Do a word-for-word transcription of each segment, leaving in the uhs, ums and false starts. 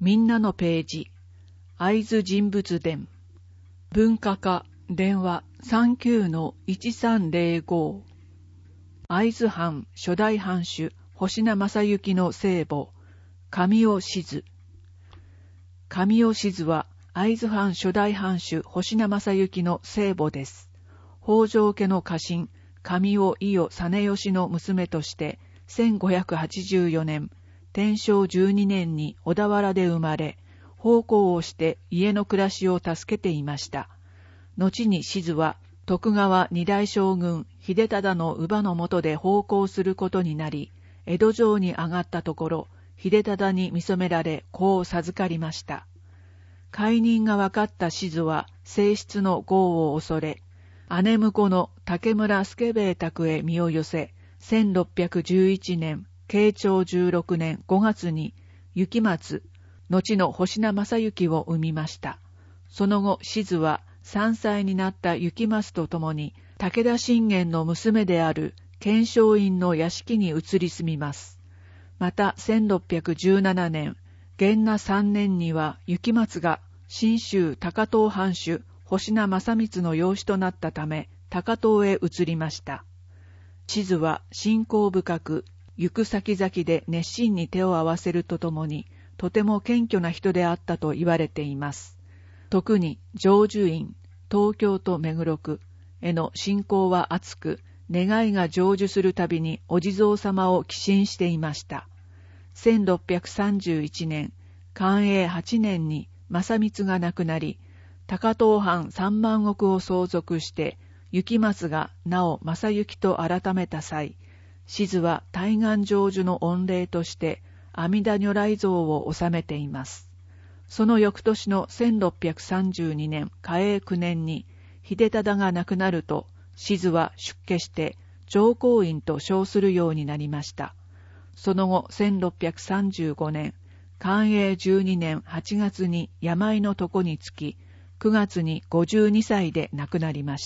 みんなのページ、会津人物伝、文化課電話 さんきゅうのいちさんぜろご、会津藩初代藩主星名正幸の生母、神尾静。神尾静は会津藩初代藩主星名正幸の生母です。北条家の家臣、神尾伊予実義の娘として、せんごひゃくはちじゅうよねん、天正じゅうにねんに小田原で生まれ、奉公をして家の暮らしを助けていました。後に静は徳川二代将軍秀忠の乳母の下で奉公することになり、江戸城に上がったところ、秀忠に見初められ子を授かりました。解任が分かった静は正室の業を恐れ、姉婿の竹村助兵衛宅へ身を寄せ、せんろっぴゃくじゅういちねん、慶長じゅうろくねんごがつに雪松、後の星名正幸を産みました。その後、静はさんさいになった雪松と共に武田信玄の娘である建昌院の屋敷に移り住みます。またせんろっぴゃくじゅうななねん、元和さんねんには雪松が信州高遠藩主星名正光の養子となったため高遠へ移りました。静は信仰深く、行く先々で熱心に手を合わせるとともに、とても謙虚な人であったと言われています。特に成就院、東京と目黒区への信仰は厚く、願いが成就するたびにお地蔵様を寄進していました。せんろっぴゃくさんじゅういちねん、寛永はちねんに正光が亡くなり、高遠藩三万石を相続して、雪松がなお正幸と改めた際、静は大願成就の御礼として阿弥陀如来像を納めています。その翌年のせんろっぴゃくさんじゅうにねん嘉永くねんに秀忠が亡くなると、静は出家して上皇院と称するようになりました。その後せんろっぴゃくさんじゅうごねん、寛永じゅうにねんはちがつに病の床につき、くがつにごじゅうにさいで亡くなりました。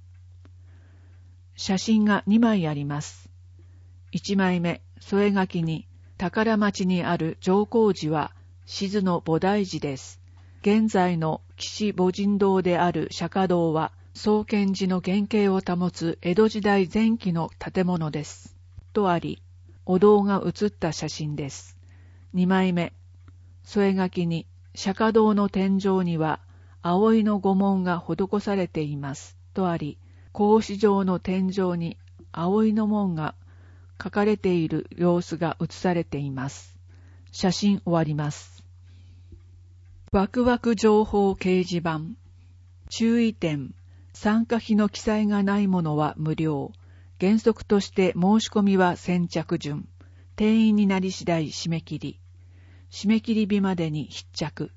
写真がにまいあります。いちまいめ、添え書きに、宝町にある上皇寺は、静の菩提寺です。現在の岸母神堂である釈迦堂は、創建寺の原型を保つ江戸時代前期の建物です。とあり、お堂が写った写真です。にまいめ、添え書きに、釈迦堂の天井には、葵の御紋が施されています。とあり、格子状の天井に葵の紋が書かれている様子が写されています。写真終わります。ワクワク情報掲示板。注意点。参加費の記載がないものは無料。原則として申し込みは先着順。定員になり次第締め切り。締め切り日までに必着。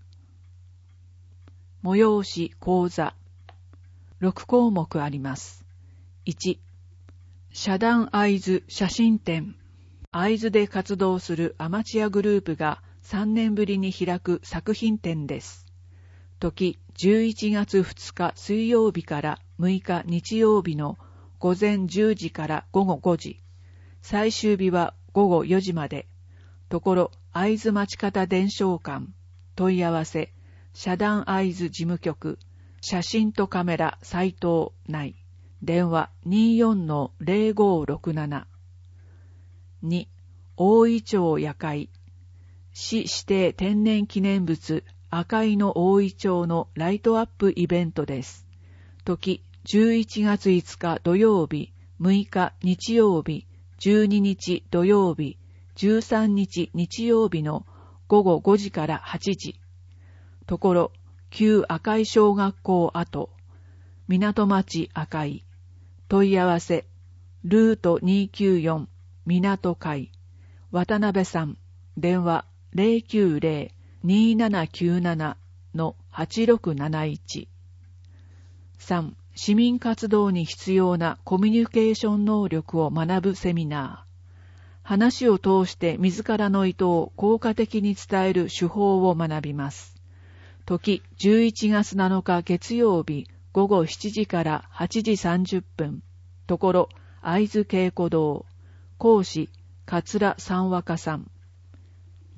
催し講座。ろくこうもくあります。いち、社団会津写真展。会津で活動するアマチュアグループがさんねんぶりに開く作品展です。時じゅういちがつふつか水曜日からむいか日曜日のごぜんじゅうじからごごごじ。最終日はごごよじまで。ところ会津町方伝承館。問い合わせ社団会津事務局。写真とカメラ斉藤内。電話 にじゅうよんのぜろごろくなな。に、大井町夜会。市指定天然記念物赤いの大井町のライトアップイベントです。時じゅういちがついつか土曜日、むいか日曜日、じゅうににち土曜日、じゅうさんにち日曜日のごごごじからはちじ。ところ旧赤井小学校跡、港町赤井。問い合わせ、ルートにきゅうよん、港会。渡辺さん、電話ぜろきゅうぜろ にーななきゅうなな のはちろくなないち。さん、市民活動に必要なコミュニケーション能力を学ぶセミナー。話を通して自らの意図を効果的に伝える手法を学びます。時じゅういちがつなのか月曜日ごごしちじからはちじさんじゅっぷん。ところ会津稽古堂。講師桂三和歌さん。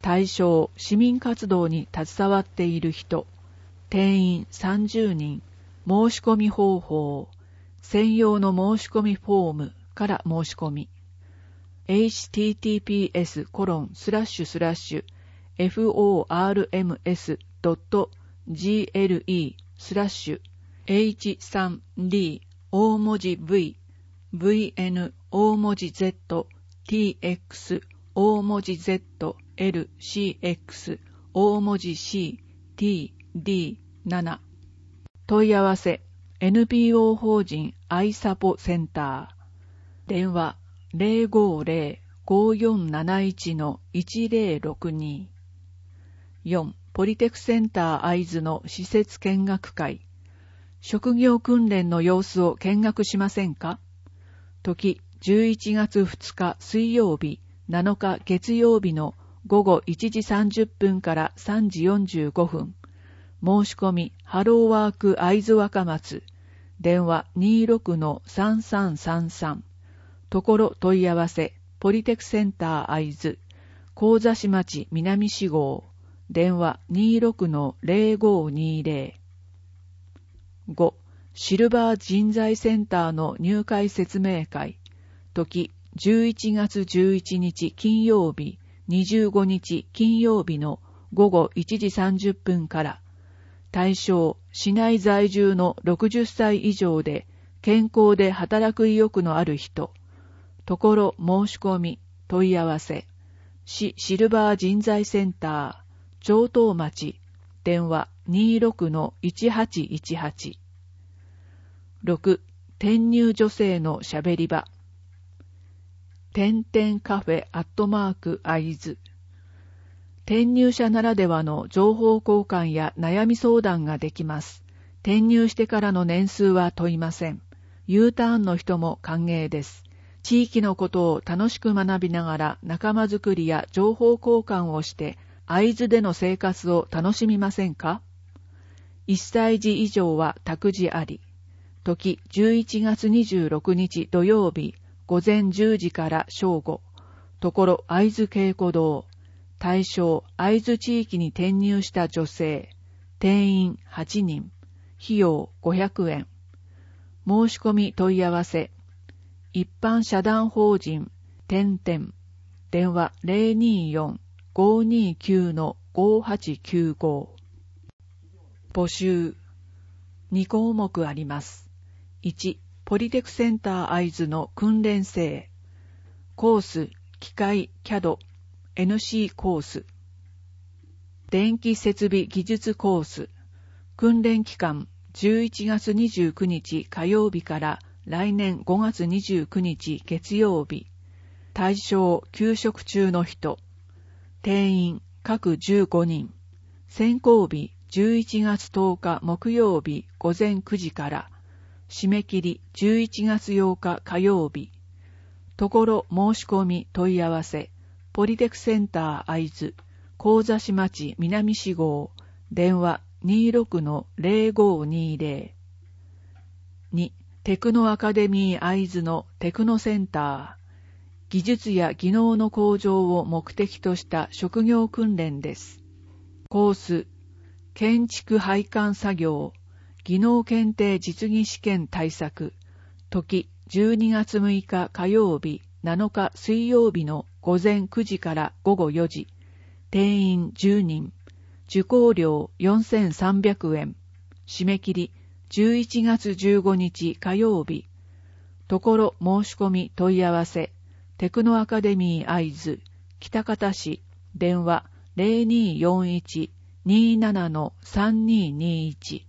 対象市民活動に携わっている人、定員さんじゅうにん、申し込み方法、専用の申し込みフォームから申し込み、エイチティーティーピーエスコロンスラッシュスラッシュフォーアールエムエスドットジーエルイースラッシュエイチスリーディー 大文字 V、ブイエヌ 大文字 Z、ティーエックス 大文字 Z、エル、シーエックス 大文字 C、ティー、ディー、なな。問い合わせ エヌピーオー 法人アイサポセンター。電話 ゼロごゼロ ごよんなないち いちゼロろくに。よん. ポリテクセンター会津の施設見学会。職業訓練の様子を見学しませんか？時じゅういちがつふつか水曜日、なのか月曜日のごごいちじさんじゅっぷんからさんじよんじゅうごふん。申し込みハローワーク会津若松。電話 にじゅうろくのさんさんさんさん。ところ問い合わせポリテクセンター会津。神座市町南四号。電話 にじゅうろくのゼロごにゼロ。ご. シルバー人材センターの入会説明会。時じゅういちがつじゅういちにち金曜日、にじゅうごにち金曜日のごごいちじさんじゅっぷんから。対象、市内在住のろくじゅっさい以上で健康で働く意欲のある人。ところ申し込み、問い合わせ。市シルバー人材センター。城東町、電話 にじゅうろくのいちはちいちはち。ろく. 転入女性のしゃべり場。点々カフェアットマーク会津。転入者ならではの情報交換や悩み相談ができます。転入してからの年数は問いません。U ターンの人も歓迎です。地域のことを楽しく学びながら仲間づくりや情報交換をして会津での生活を楽しみませんか？いっさい児以上は託児あり。時じゅういちがつにじゅうろくにち土曜日午前じゅうじから正午。ところ会津稽古堂。対象会津地域に転入した女性。定員はちにん。費用ごひゃくえん。申し込み問い合わせ。一般社団法人点々。電話 ゼロによん ごにきゅう ごはちきゅうご。募集にこうもくあります。いち. ポリテクセンター会津の訓練生。コース機械 キャド エヌシー コース。電気設備技術コース。訓練期間じゅういちがつにじゅうくにち火曜日から来年ごがつにじゅうくにち月曜日。対象休職中の人。定員各じゅうごにん。選考日じゅういちがつとおか木曜日午前くじから。締め切りじゅういちがつようか火曜日。ところ申し込み問い合わせ。ポリテクセンター会津。神座市町南四号。電話 にじゅうろくのゼロごにゼロ。に. テクノアカデミー会津のテクノセンター。技術や技能の向上を目的とした職業訓練です。コース、建築配管作業、技能検定実技試験対策。時じゅうにがつむいか火曜日、なのか水曜日の午前くじからごごよじ。定員じゅうにん。受講料よんせんさんびゃくえん。締め切りじゅういちがつじゅうごにち火曜日。ところ申し込み問い合わせ。テクノアカデミー会津、北方市、電話 ゼロによんいち にーなな さんにーにーいち。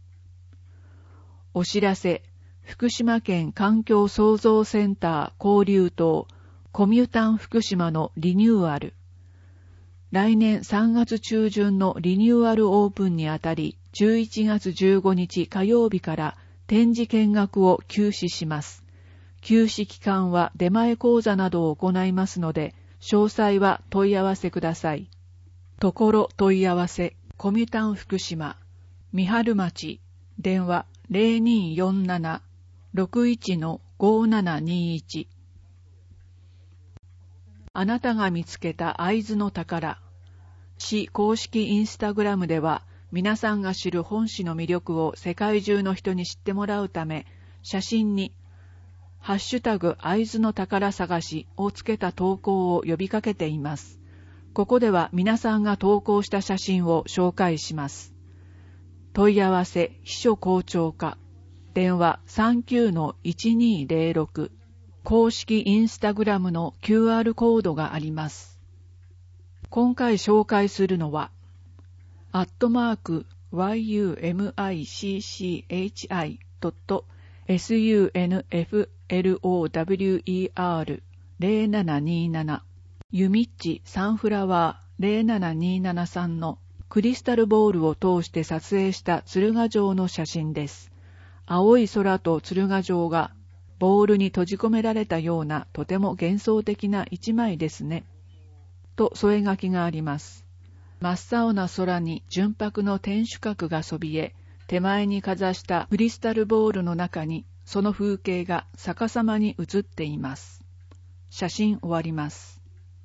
お知らせ、福島県環境創造センター交流棟コミュタン福島のリニューアル。来年さんがつちゅうじゅんのリニューアルオープンにあたり、じゅういちがつじゅうごにち火曜日から展示見学を休止します。休止期間は出前講座などを行いますので、詳細は問い合わせください。ところ問い合わせ、コミュタン福島、三春町、電話 ゼロによんなな ろくいちのごななにいち。あなたが見つけた会津の宝。 市公式インスタグラムでは、皆さんが知る本市の魅力を世界中の人に知ってもらうため、写真に、ハッシュタグ会津の宝探しをつけた投稿を呼びかけています。ここでは皆さんが投稿した写真を紹介します。問い合わせ秘書校長課、電話 さんきゅうのいちにーぜろろく、公式インスタグラムの キューアール コードがあります。今回紹介するのは、アットマーク ワイユーエムアイシーシーエイチアイ ドット サンフラワー ゼロななにーなな ユミッチサンフラワーゼロななにーななさんのクリスタルボールを通して撮影した鶴ヶ城の写真です。青い空と鶴ヶ城がボールに閉じ込められたようなとても幻想的な一枚ですね。と添え書きがあります。真っ青な空に純白の天守閣がそびえ、手前にかざしたクリスタルボールの中にその風景が逆さまに映っています。写真終わります。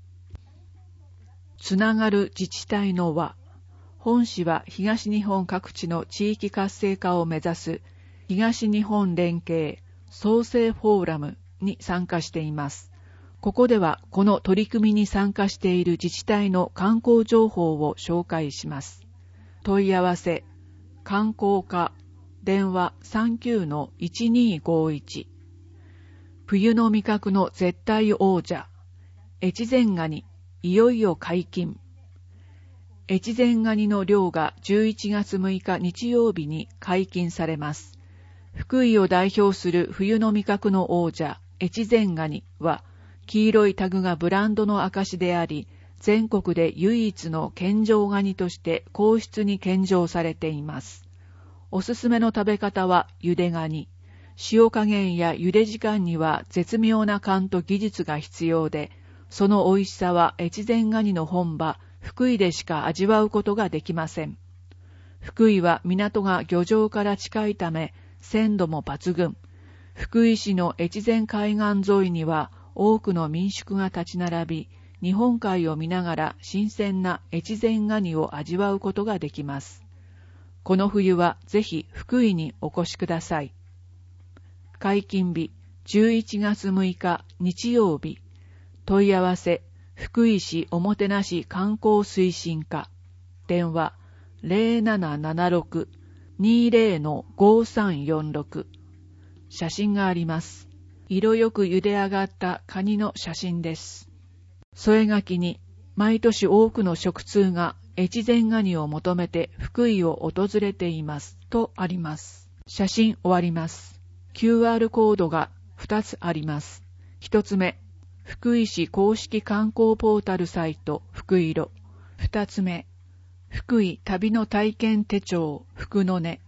つながる自治体の輪。本市は東日本各地の地域活性化を目指す東日本連携創生フォーラムに参加しています。ここではこの取り組みに参加している自治体の観光情報を紹介します。問い合わせ観光課、電話 さんきゅうのいちにーごいち。冬の味覚の絶対王者、越前ガニ、いよいよ解禁。越前ガニの漁がじゅういちがつむいか日曜日に解禁されます。福井を代表する冬の味覚の王者、越前ガニは、黄色いタグがブランドの証であり、全国で唯一の献上ガニとして皇室に献上されています。おすすめの食べ方は茹でガニ。塩加減や茹で時間には絶妙な勘と技術が必要で、その美味しさは越前ガニの本場、福井でしか味わうことができません。福井は港が漁場から近いため、鮮度も抜群。福井市の越前海岸沿いには多くの民宿が立ち並び、日本海を見ながら新鮮な越前ガニを味わうことができます。この冬はぜひ福井にお越しください。解禁日じゅういちがつむいか日曜日。問い合わせ福井市おもてなし観光推進課。電話 ゼロななななろく にーゼロ ごさんよんろく。写真があります。色よく茹で上がったカニの写真です。添え書きに、毎年多くの食通が越前ガニを求めて福井を訪れていますとあります。写真終わります。キューアール コードがふたつあります。ひとつめ、福井市公式観光ポータルサイト福いろ。ふたつめ、福井旅の体験手帳福の音。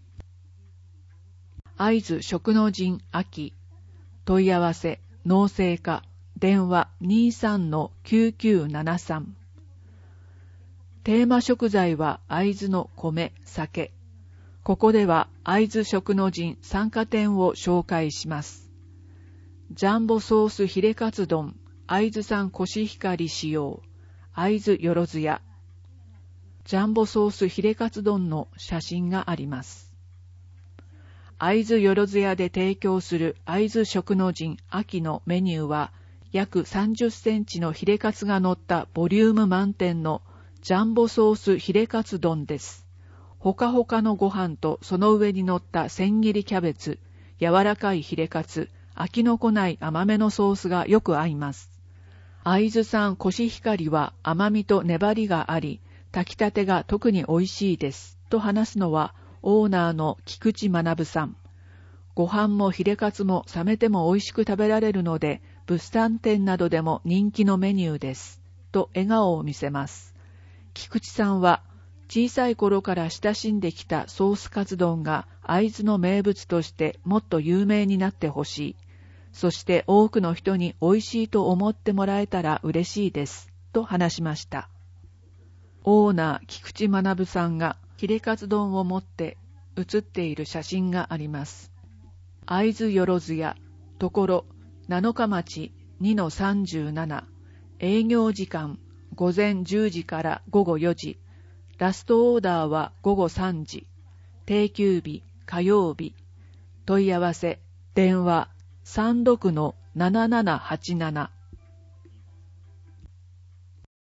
会津食の陣秋。問い合わせ農政課。電話 にーさんのきゅうきゅうななさん。テーマ食材は会津の米、酒。ここでは会津食の陣参加店を紹介します。ジャンボソースヒレカツ丼、会津産コシヒカリ使用、会津よろずや。ジャンボソースヒレカツ丼の写真があります。会津よろずやで提供する会津食の陣秋のメニューは、約さんじゅっセンチのヒレカツが乗ったボリューム満点のジャンボソースヒレカツ丼です。ほかほかのご飯とその上に乗った千切りキャベツ、柔らかいヒレカツ、飽きのこない甘めのソースがよく合います。会津産コシヒカリは甘みと粘りがあり、炊きたてが特に美味しいです。と話すのはオーナーの菊池学さん。ご飯もヒレカツも冷めても美味しく食べられるので、物産展などでも人気のメニューです。と笑顔を見せます。菊池さんは、小さい頃から親しんできたソースカツ丼が会津の名物としてもっと有名になってほしい。そして多くの人に美味しいと思ってもらえたら嬉しいです。と話しました。オーナー菊池学さんがヒレカツ丼を持って写っている写真があります。会津よろずや、ところ、七日町 にのさんじゅうなな、営業時間午前じゅうじから午後よじ、ラストオーダーは午後さんじ、定休日火曜日。問い合わせ電話 さんろくのななななはちなな